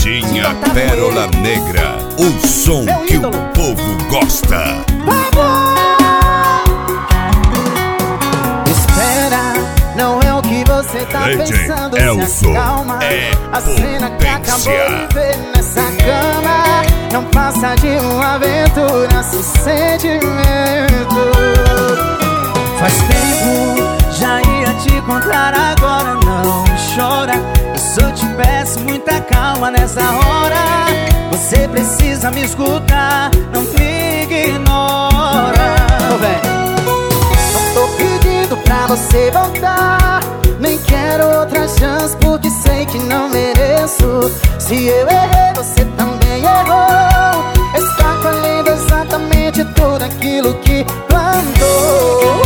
Carretinha Pérola Negra, o som que o povo gosta. Espera, não é o que você tá pensando. Se acalma, a cena que acabou de ver nessa cama não passa de uma aventura sem sentimento. Faz tempo, já ia te contar, agora não chora. Eu só te peço muita calma nessa hora. Você precisa me escutar, não me ignora. Não tô pedindo pra você voltar, nem quero outra chance porque sei que não mereço. Se eu errei, você também errou. Está colhendo exatamente tudo aquilo que plantou.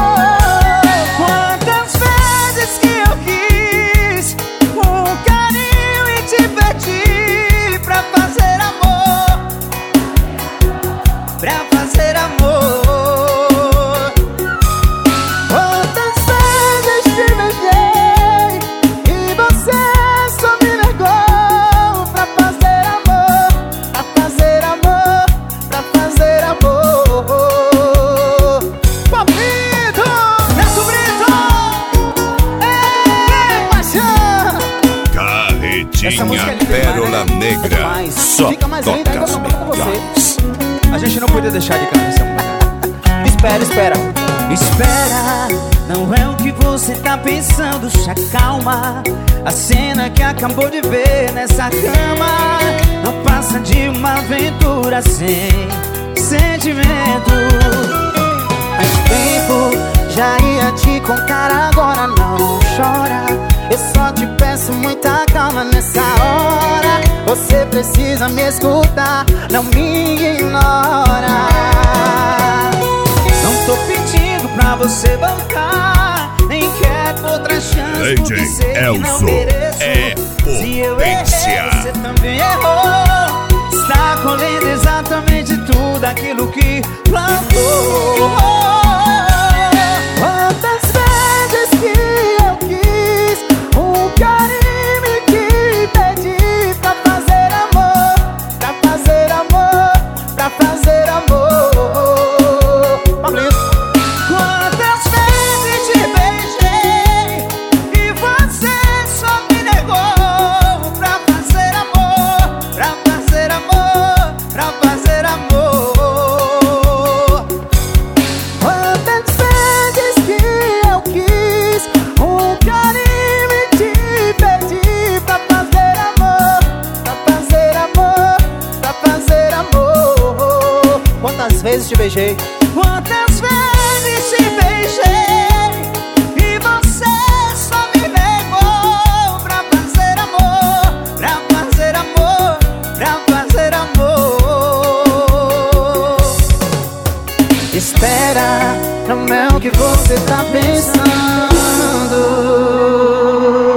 Quantas vezes que eu quis um carinho e te pedi pra fazer amor, pra fazer amor. Quantas vezes te beijei e você só me negou pra fazer amor, pra fazer amor, pra fazer amor. Pablito, Neto Brito, paixão. Carretinha Pérola Negra, só toca as melhores. A gente não podia deixar de cantar essa música. Espera, espera, não é o que você tá pensando. Se acalma, a cena que acabou de ver nessa cama não passa de uma aventura sem sentimento. Faz tempo, já ia te contar, agora não chora. Eu só te peço muita calma nessa hora. Você precisa me escutar, não me ignora. Não tô pedindo pra você voltar, nem quero outra chance porque sei que não mereço. Se eu errei, você também errou. Está colhendo exatamente tudo aquilo que plantou. Quantas vezes que eu quis um carinho e te pedi pra fazer amor, pra fazer amor, pra fazer amor. Quantas vezes te beijei e você só me negou pra fazer amor, pra fazer amor, pra fazer amor. Quantas vezes que eu quis um carinho e te pedi pra fazer amor, pra fazer amor, pra fazer amor. Quantas vezes te beijei? Quantas vezes te beijei e você só me negou pra fazer amor, pra fazer amor, pra fazer amor. Espera, não é o que você tá pensando.